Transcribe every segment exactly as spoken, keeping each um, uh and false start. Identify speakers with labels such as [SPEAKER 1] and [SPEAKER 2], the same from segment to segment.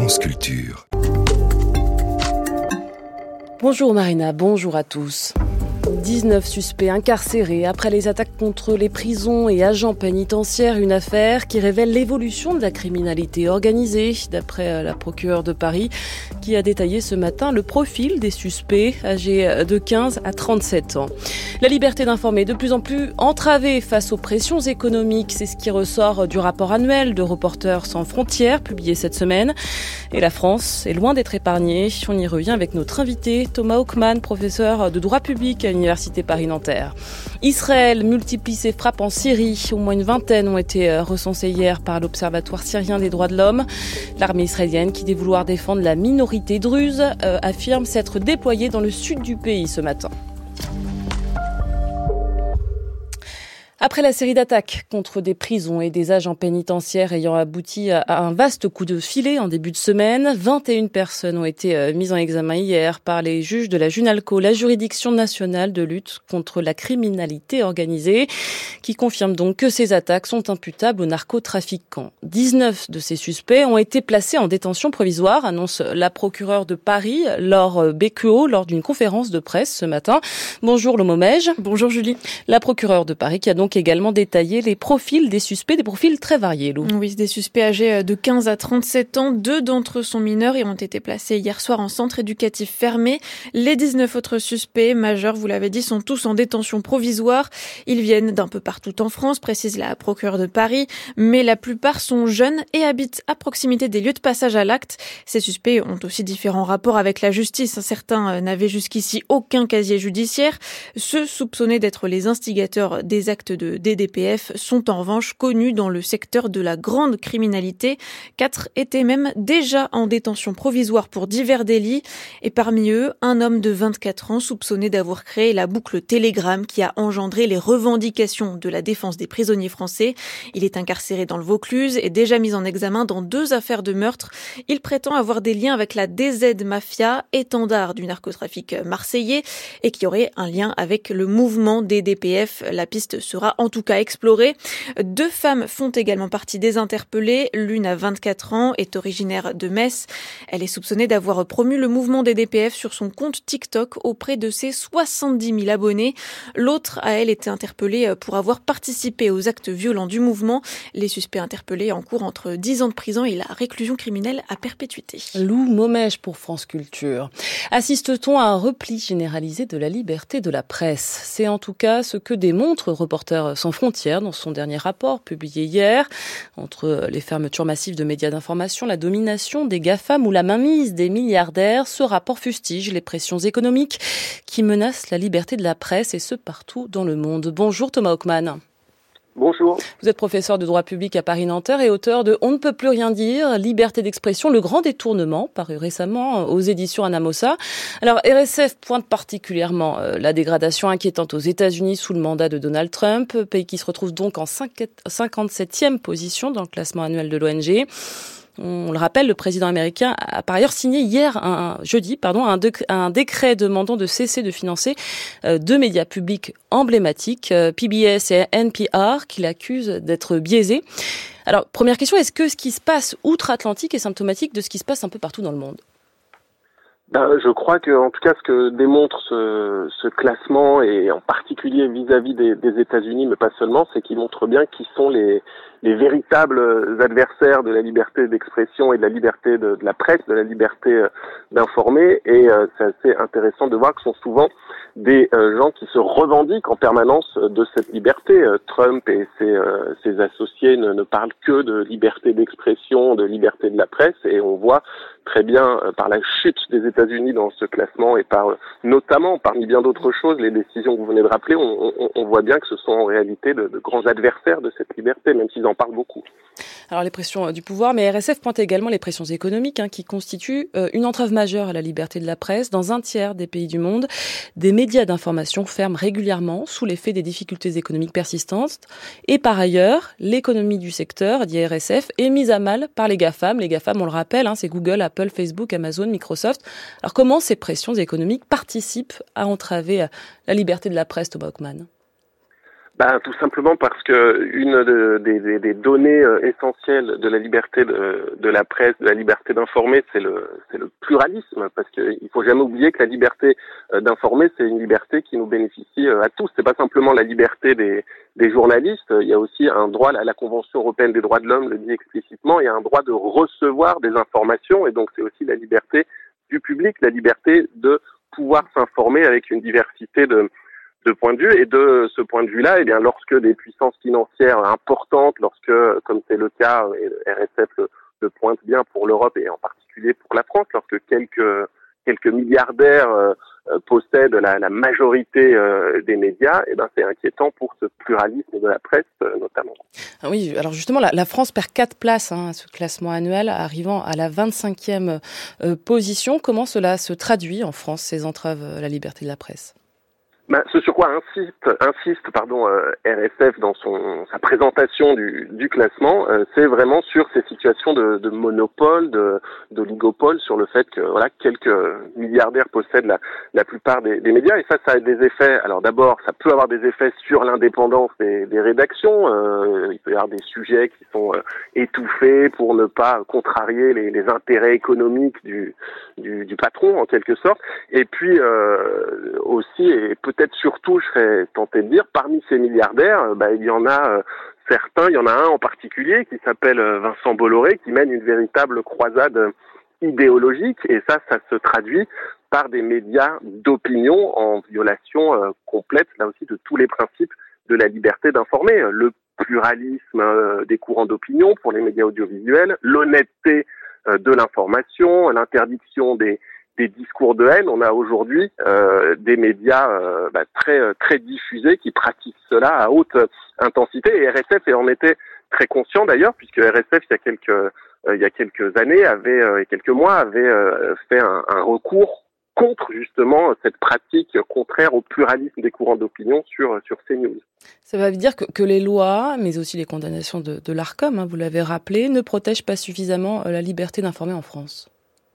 [SPEAKER 1] France Culture.
[SPEAKER 2] Bonjour Marina, bonjour à tous. dix-neuf suspects incarcérés après les attaques contre les prisons et agents pénitentiaires, une affaire qui révèle l'évolution de la criminalité organisée, d'après la procureure de Paris, qui a détaillé ce matin le profil des suspects âgés de quinze à trente-sept ans. La liberté d'informer est de plus en plus entravée face aux pressions économiques, c'est ce qui ressort du rapport annuel de Reporters sans frontières, publié cette semaine. Et la France est loin d'être épargnée. On y revient avec notre invité, Thomas Hockmann, professeur de droit public à l'Université Paris-Nanterre. Israël multiplie ses frappes en Syrie. Au moins une vingtaine ont été recensées hier par l'Observatoire syrien des droits de l'homme. L'armée israélienne, qui dit vouloir défendre la minorité druze, euh, affirme s'être déployée dans le sud du pays ce matin. Après la série d'attaques contre des prisons et des agents pénitentiaires ayant abouti à un vaste coup de filet en début de semaine, vingt et une personnes ont été mises en examen hier par les juges de la Junalco, la juridiction nationale de lutte contre la criminalité organisée, qui confirme donc que ces attaques sont imputables aux narcotrafiquants. dix-neuf de ces suspects ont été placés en détention provisoire, annonce la procureure de Paris, Laure Becqueau, lors d'une conférence de presse ce matin. Bonjour Lomo Mej.
[SPEAKER 3] Bonjour Julie.
[SPEAKER 2] La procureure de Paris qui a donc également détaillé les profils des suspects, des profils très variés, Lou.
[SPEAKER 3] Oui, des suspects âgés de quinze à trente-sept ans. Deux d'entre eux sont mineurs et ont été placés hier soir en centre éducatif fermé. Les dix-neuf autres suspects majeurs, vous l'avez dit, sont tous en détention provisoire. Ils viennent d'un peu partout en France, précise la procureure de Paris, mais la plupart sont jeunes et habitent à proximité des lieux de passage à l'acte. Ces suspects ont aussi différents rapports avec la justice. Certains n'avaient jusqu'ici aucun casier judiciaire. Ceux soupçonnés d'être les instigateurs des actes de D D P F sont en revanche connus dans le secteur de la grande criminalité. Quatre étaient même déjà en détention provisoire pour divers délits. Et parmi eux, un homme de vingt-quatre ans soupçonné d'avoir créé la boucle Telegram qui a engendré les revendications de la défense des prisonniers français. Il est incarcéré dans le Vaucluse et déjà mis en examen dans deux affaires de meurtre. Il prétend avoir des liens avec la D Z Mafia, étendard du narcotrafic marseillais, et qui aurait un lien avec le mouvement D D P F. La piste sera en tout cas explorée. Deux femmes font également partie des interpellés. L'une a vingt-quatre ans, est originaire de Metz. Elle est soupçonnée d'avoir promu le mouvement des D P F sur son compte TikTok auprès de ses soixante-dix mille abonnés. L'autre a, elle, été interpellée pour avoir participé aux actes violents du mouvement. Les suspects interpellés encourent entre dix ans de prison et la réclusion criminelle à perpétuité.
[SPEAKER 2] Lou Momège pour France Culture. Assiste-t-on à un repli généralisé de la liberté de la presse ? C'est en tout cas ce que démontre Reporters sans frontières dans son dernier rapport publié hier. Entre les fermetures massives de médias d'information, la domination des GAFAM ou la mainmise des milliardaires, ce rapport fustige les pressions économiques qui menacent la liberté de la presse et ce partout dans le monde. Bonjour Thomas Hockmann.
[SPEAKER 4] Bonjour.
[SPEAKER 2] Vous êtes professeur de droit public à Paris-Nanterre et auteur de On ne peut plus rien dire, liberté d'expression, le grand détournement, paru récemment aux éditions Anamosa. Alors, R S F pointe particulièrement la dégradation inquiétante aux États-Unis sous le mandat de Donald Trump, pays qui se retrouve donc en cinquante-septième position dans le classement annuel de l'O N G. On le rappelle, le président américain a par ailleurs signé hier, un, jeudi, pardon, un, décret, un décret demandant de cesser de financer euh, deux médias publics emblématiques, euh, P B S et N P R, qu'il accuse d'être biaisés. Alors, première question, est-ce que ce qui se passe outre-Atlantique est symptomatique de ce qui se passe un peu partout dans le monde ?
[SPEAKER 4] Ben, je crois que, en tout cas, ce que démontre ce, ce classement, et en particulier vis-à-vis des, des États-Unis, mais pas seulement, c'est qu'il montre bien qui sont les, les véritables adversaires de la liberté d'expression et de la liberté de, de la presse, de la liberté d'informer. Et euh, c'est assez intéressant de voir que ce sont souvent des euh, gens qui se revendiquent en permanence de cette liberté. Euh, Trump et ses, euh, ses associés ne, ne parlent que de liberté d'expression, de liberté de la presse, et on voit très bien euh, par la chute des États-Unis dans ce classement et par euh, notamment parmi bien d'autres choses les décisions que vous venez de rappeler, on, on, on voit bien que ce sont en réalité de, de grands adversaires de cette liberté, même s'ils en parlent beaucoup.
[SPEAKER 2] Alors les pressions du pouvoir, mais R S F pointe également les pressions économiques hein, qui constituent euh, une entrave majeure à la liberté de la presse. Dans un tiers des pays du monde, des médias d'information ferment régulièrement sous l'effet des difficultés économiques persistantes. Et par ailleurs, l'économie du secteur, dit R S F, est mise à mal par les GAFAM. Les GAFAM, on le rappelle, hein, c'est Google, Apple, Facebook, Amazon, Microsoft. Alors comment ces pressions économiques participent à entraver la liberté de la presse, Thomas Hockmann ?
[SPEAKER 4] Ben, tout simplement parce que une de, des, des, des données essentielles de la liberté de, de la presse, de la liberté d'informer, c'est le, c'est le pluralisme. Parce qu'il faut jamais oublier que la liberté d'informer, c'est une liberté qui nous bénéficie à tous. C'est pas simplement la liberté des, des journalistes. Il y a aussi un droit, la, la Convention européenne des droits de l'homme le dit explicitement, il y a un droit de recevoir des informations, et donc c'est aussi la liberté du public, la liberté de pouvoir s'informer avec une diversité de de point de vue. Et de ce point de vue-là, eh bien, lorsque des puissances financières importantes, lorsque, comme c'est le cas, et le R S F le, le pointe bien pour l'Europe et en particulier pour la France, lorsque quelques quelques milliardaires euh, possèdent la, la majorité euh, des médias, eh ben, c'est inquiétant pour ce pluralisme de la presse, euh, notamment.
[SPEAKER 2] Ah oui, alors justement, la, la France perd quatre places hein, à ce classement annuel, arrivant à la vingt-cinquième euh, position. Comment cela se traduit en France, ces entraves à la liberté de la presse ?
[SPEAKER 4] Ben, ce sur quoi insiste, insiste pardon, euh, R S F dans son sa présentation du, du classement, euh, c'est vraiment sur ces situations de, de monopole, de d'oligopole, sur le fait que voilà quelques milliardaires possèdent la, la plupart des, des médias, et ça, ça a des effets. Alors d'abord, ça peut avoir des effets sur l'indépendance des, des rédactions. Euh, il peut y avoir des sujets qui sont euh, étouffés pour ne pas contrarier les, les intérêts économiques du, du du patron en quelque sorte. Et puis euh, aussi et peut Peut-être surtout, je serais tenté de dire, parmi ces milliardaires, bah, il y en a euh, certains, il y en a un en particulier qui s'appelle euh, Vincent Bolloré, qui mène une véritable croisade idéologique, et ça, ça se traduit par des médias d'opinion en violation euh, complète, là aussi, de tous les principes de la liberté d'informer. Le pluralisme euh, des courants d'opinion pour les médias audiovisuels, l'honnêteté euh, de l'information, l'interdiction des des discours de haine. On a aujourd'hui euh, des médias euh, bah, très très diffusés qui pratiquent cela à haute intensité, et R S F en était très conscient d'ailleurs, puisque R S F il y a quelques euh, il y a quelques années avait euh, et quelques mois avait euh, fait un, un recours contre justement cette pratique contraire au pluralisme des courants d'opinion sur sur CNews.
[SPEAKER 2] Ça veut dire que, que les lois, mais aussi les condamnations de, de l'Arcom, hein, vous l'avez rappelé, ne protègent pas suffisamment la liberté d'informer en France.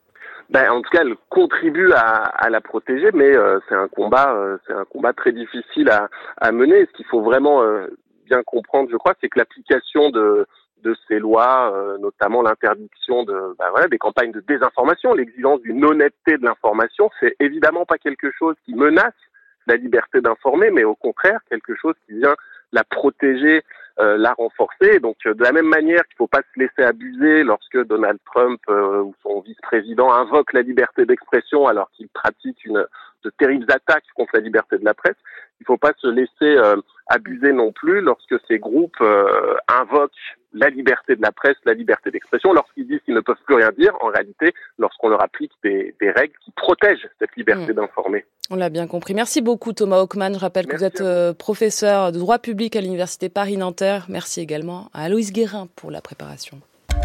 [SPEAKER 4] Ben, en tout cas, elle contribue à, à la protéger, mais euh, c'est un combat, euh, c'est un combat très difficile à, à mener. Ce qu'il faut vraiment euh, bien comprendre, je crois, c'est que l'application de de ces lois, euh, notamment l'interdiction de, ben voilà, des campagnes de désinformation, l'exigence d'une honnêteté de l'information, c'est évidemment pas quelque chose qui menace la liberté d'informer, mais au contraire quelque chose qui vient la protéger, euh, la renforcer. Donc, euh, de la même manière qu'il ne faut pas se laisser abuser lorsque Donald Trump euh, ou son vice-président invoque la liberté d'expression alors qu'il pratique une de terribles attaques contre la liberté de la presse, il ne faut pas se laisser euh, abuser non plus lorsque ces groupes euh, invoquent la liberté de la presse, la liberté d'expression, lorsqu'ils disent qu'ils ne peuvent plus rien dire, en réalité, lorsqu'on leur applique des, des règles qui protègent cette liberté mmh. d'informer.
[SPEAKER 2] On l'a bien compris. Merci beaucoup Thomas Hochmann. Je rappelle Merci que vous êtes euh, professeur de droit public à l'Université Paris-Nanterre. Merci également à Aloïs Guérin pour la préparation.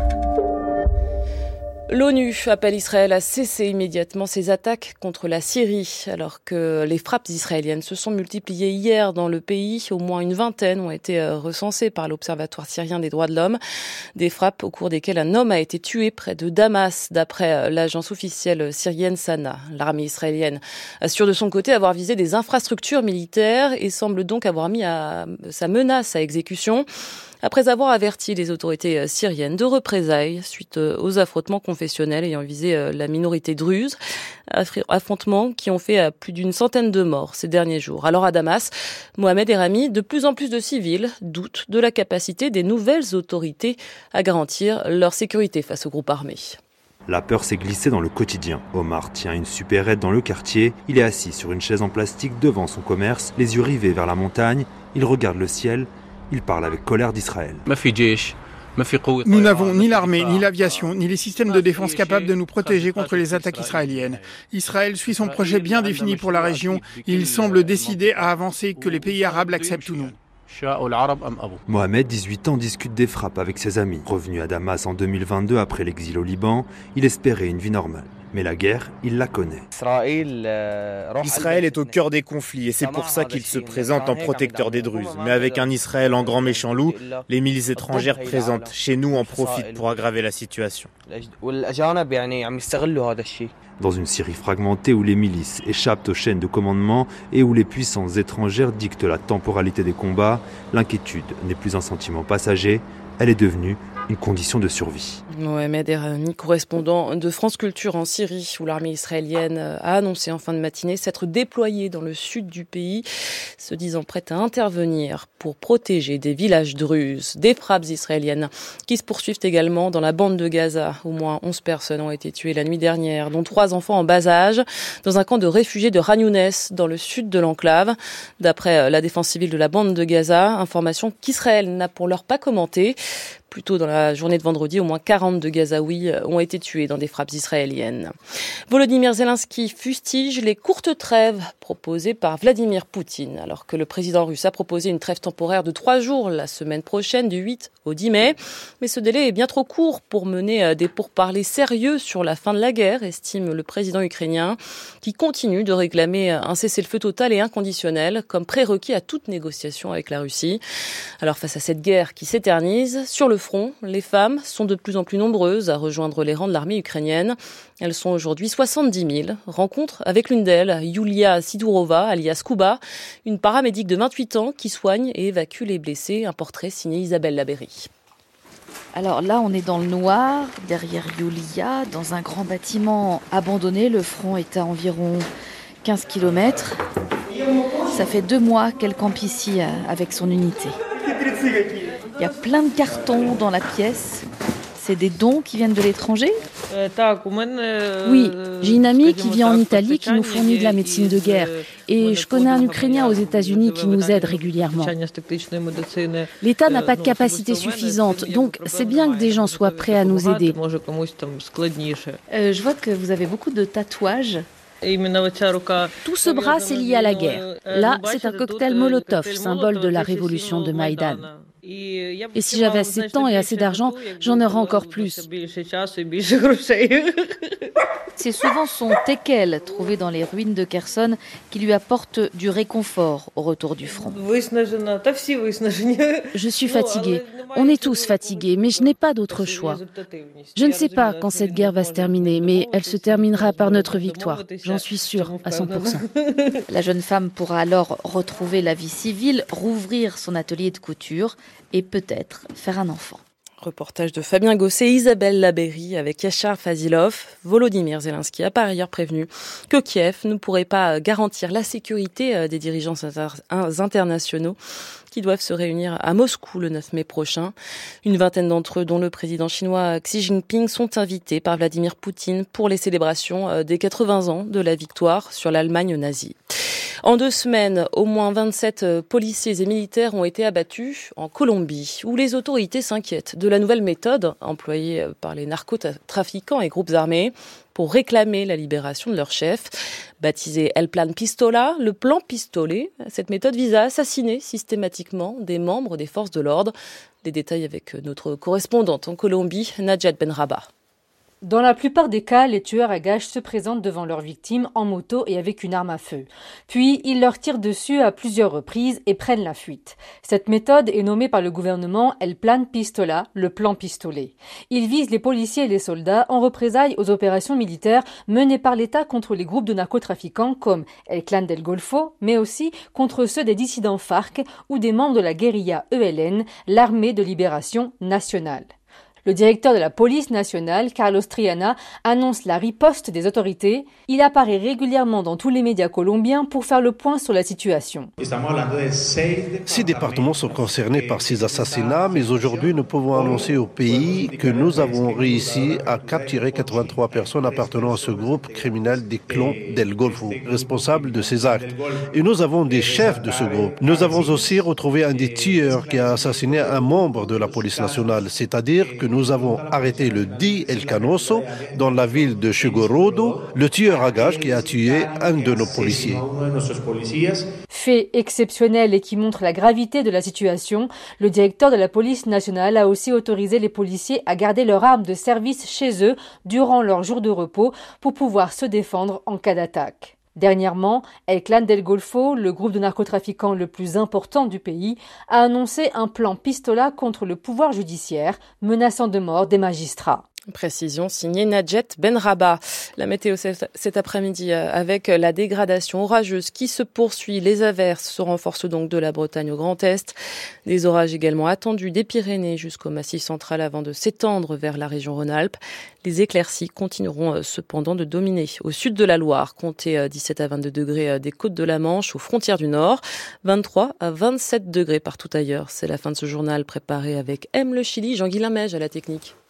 [SPEAKER 2] L'ONU appelle Israël à cesser immédiatement ses attaques contre la Syrie, alors que les frappes israéliennes se sont multipliées hier dans le pays. Au moins une vingtaine ont été recensées par l'Observatoire syrien des droits de l'homme. Des frappes au cours desquelles un homme a été tué près de Damas, d'après l'agence officielle syrienne Sana. L'armée israélienne assure de son côté avoir visé des infrastructures militaires et semble donc avoir mis à, sa menace à exécution, après avoir averti les autorités syriennes de représailles suite aux affrontements confessionnels ayant visé la minorité druze, affrontements qui ont fait plus d'une centaine de morts ces derniers jours. Alors à Damas, Mohamed Erami, de plus en plus de civils doutent de la capacité des nouvelles autorités à garantir leur sécurité face aux groupes armés.
[SPEAKER 1] La peur s'est glissée dans le quotidien. Omar tient une supérette dans le quartier. Il est assis sur une chaise en plastique devant son commerce, les yeux rivés vers la montagne. Il regarde le ciel. Il parle avec colère d'Israël.
[SPEAKER 5] Nous n'avons ni l'armée, ni l'aviation, ni les systèmes de défense capables de nous protéger contre les attaques israéliennes. Israël suit son projet bien défini pour la région. Il semble décidé à avancer, que les pays arabes l'acceptent ou non.
[SPEAKER 1] Mohamed, dix-huit ans, discute des frappes avec ses amis. Revenu à Damas en deux mille vingt-deux après l'exil au Liban, il espérait une vie normale. Mais la guerre, il la connaît.
[SPEAKER 6] Israël est au cœur des conflits et c'est pour ça qu'il se présente en protecteur des Druzes. Mais avec un Israël en grand méchant loup, les milices étrangères présentes chez nous en profitent pour aggraver la situation.
[SPEAKER 1] Dans une Syrie fragmentée où les milices échappent aux chaînes de commandement et où les puissances étrangères dictent la temporalité des combats, l'inquiétude n'est plus un sentiment passager, elle est devenue une condition de survie.
[SPEAKER 2] Mohamed Errani, correspondant de France Culture en Syrie, où l'armée israélienne a annoncé en fin de matinée s'être déployée dans le sud du pays, se disant prête à intervenir pour protéger des villages druzes. Des frappes israéliennes qui se poursuivent également dans la bande de Gaza. Au moins onze personnes ont été tuées la nuit dernière, dont trois enfants en bas âge, dans un camp de réfugiés de Khan Younes, dans le sud de l'enclave. D'après la défense civile de la bande de Gaza, information qu'Israël n'a pour l'heure pas commentée. Plus tôt dans la journée de vendredi, au moins quarante-deux Gazaouis ont été tués dans des frappes israéliennes. Volodymyr Zelensky fustige les courtes trêves proposées par Vladimir Poutine, alors que le président russe a proposé une trêve temporaire de trois jours la semaine prochaine, du huit au dix mai. Mais ce délai est bien trop court pour mener des pourparlers sérieux sur la fin de la guerre, estime le président ukrainien, qui continue de réclamer un cessez-le-feu total et inconditionnel comme prérequis à toute négociation avec la Russie. Alors face à cette guerre qui s'éternise, sur le front, les femmes sont de plus en plus nombreuses à rejoindre les rangs de l'armée ukrainienne. Elles sont aujourd'hui soixante-dix mille. Rencontre avec l'une d'elles, Yulia Sidorova, alias Kuba, une paramédic de vingt-huit ans qui soigne et évacue les blessés. Un portrait signé Isabelle Labéry.
[SPEAKER 7] Alors là, on est dans le noir, derrière Yulia, dans un grand bâtiment abandonné. Le front est à environ quinze kilomètres. Ça fait deux mois qu'elle campe ici avec son unité. Il y a plein de cartons dans la pièce. C'est des dons qui viennent de l'étranger ?
[SPEAKER 8] Oui, j'ai une amie qui vit en Italie qui nous fournit de la médecine de guerre. Et je connais un Ukrainien aux États-Unis qui nous aide régulièrement. L'État n'a pas de capacité suffisante, donc c'est bien que des gens soient prêts à nous aider.
[SPEAKER 7] Euh, je vois que vous avez beaucoup de tatouages.
[SPEAKER 8] Tout ce bras, c'est lié à la guerre. Là, c'est un cocktail Molotov, symbole de la révolution de Maïdan. Et si j'avais assez de temps et assez d'argent, j'en aurais encore plus.
[SPEAKER 7] C'est souvent son teckel, trouvé dans les ruines de Kherson, qui lui apporte du réconfort au retour du front.
[SPEAKER 8] Je suis fatiguée. On est tous fatigués, mais je n'ai pas d'autre choix. Je ne sais pas quand cette guerre va se terminer, mais elle se terminera par notre victoire. J'en suis sûre, à cent pour cent.
[SPEAKER 7] La jeune femme pourra alors retrouver la vie civile, rouvrir son atelier de couture et peut-être faire un enfant.
[SPEAKER 2] Reportage de Fabien Gosset, Isabelle Labéry avec Yachar Fazilov. Volodymyr Zelensky a par ailleurs prévenu que Kiev ne pourrait pas garantir la sécurité des dirigeants internationaux qui doivent se réunir à Moscou le neuf mai prochain. Une vingtaine d'entre eux, dont le président chinois Xi Jinping, sont invités par Vladimir Poutine pour les célébrations des quatre-vingts ans de la victoire sur l'Allemagne nazie. En deux semaines, au moins vingt-sept policiers et militaires ont été abattus en Colombie, où les autorités s'inquiètent de la nouvelle méthode employée par les narcotrafiquants et groupes armés pour réclamer la libération de leur chef. Baptisé El Plan Pistola, le plan pistolet, cette méthode vise à assassiner systématiquement des membres des forces de l'ordre. Les détails avec notre correspondante en Colombie, Najat Benrabah.
[SPEAKER 9] Dans la plupart des cas, les tueurs à gages se présentent devant leurs victimes en moto et avec une arme à feu. Puis, ils leur tirent dessus à plusieurs reprises et prennent la fuite. Cette méthode est nommée par le gouvernement El Plan Pistola, le plan pistolet. Il vise les policiers et les soldats en représailles aux opérations militaires menées par l'État contre les groupes de narcotrafiquants comme El Clan del Golfo, mais aussi contre ceux des dissidents FARC ou des membres de la guérilla E L N, l'armée de libération nationale. Le directeur de la police nationale, Carlos Triana, annonce la riposte des autorités. Il apparaît régulièrement dans tous les médias colombiens pour faire le point sur la situation.
[SPEAKER 10] Six départements sont concernés par ces assassinats, mais aujourd'hui nous pouvons annoncer au pays que nous avons réussi à capturer quatre-vingt-trois personnes appartenant à ce groupe criminel des clans del Golfo, responsables de ces actes. Et nous avons des chefs de ce groupe. Nous avons aussi retrouvé un des tueurs qui a assassiné un membre de la police nationale, c'est-à-dire que nous avons arrêté le dit El Canoso dans la ville de Chugorodo, le tueur à gages qui a tué un de nos policiers.
[SPEAKER 9] Fait exceptionnel et qui montre la gravité de la situation, le directeur de la police nationale a aussi autorisé les policiers à garder leurs armes de service chez eux durant leur jour de repos pour pouvoir se défendre en cas d'attaque. Dernièrement, El Clan del Golfo, le groupe de narcotrafiquants le plus important du pays, a annoncé un plan pistola contre le pouvoir judiciaire, menaçant de mort des magistrats.
[SPEAKER 2] Précision signée Nadjet Benraba. La météo cet après-midi avec la dégradation orageuse qui se poursuit. Les averses se renforcent donc de la Bretagne au Grand Est. Des orages également attendus des Pyrénées jusqu'au Massif central avant de s'étendre vers la région Rhône-Alpes. Les éclaircies continueront cependant de dominer. Au sud de la Loire, comptez dix-sept à vingt-deux degrés des côtes de la Manche, aux frontières du Nord, vingt-trois à vingt-sept degrés partout ailleurs. C'est la fin de ce journal préparé avec M le Chili, Jean-Guilain Mège à la technique.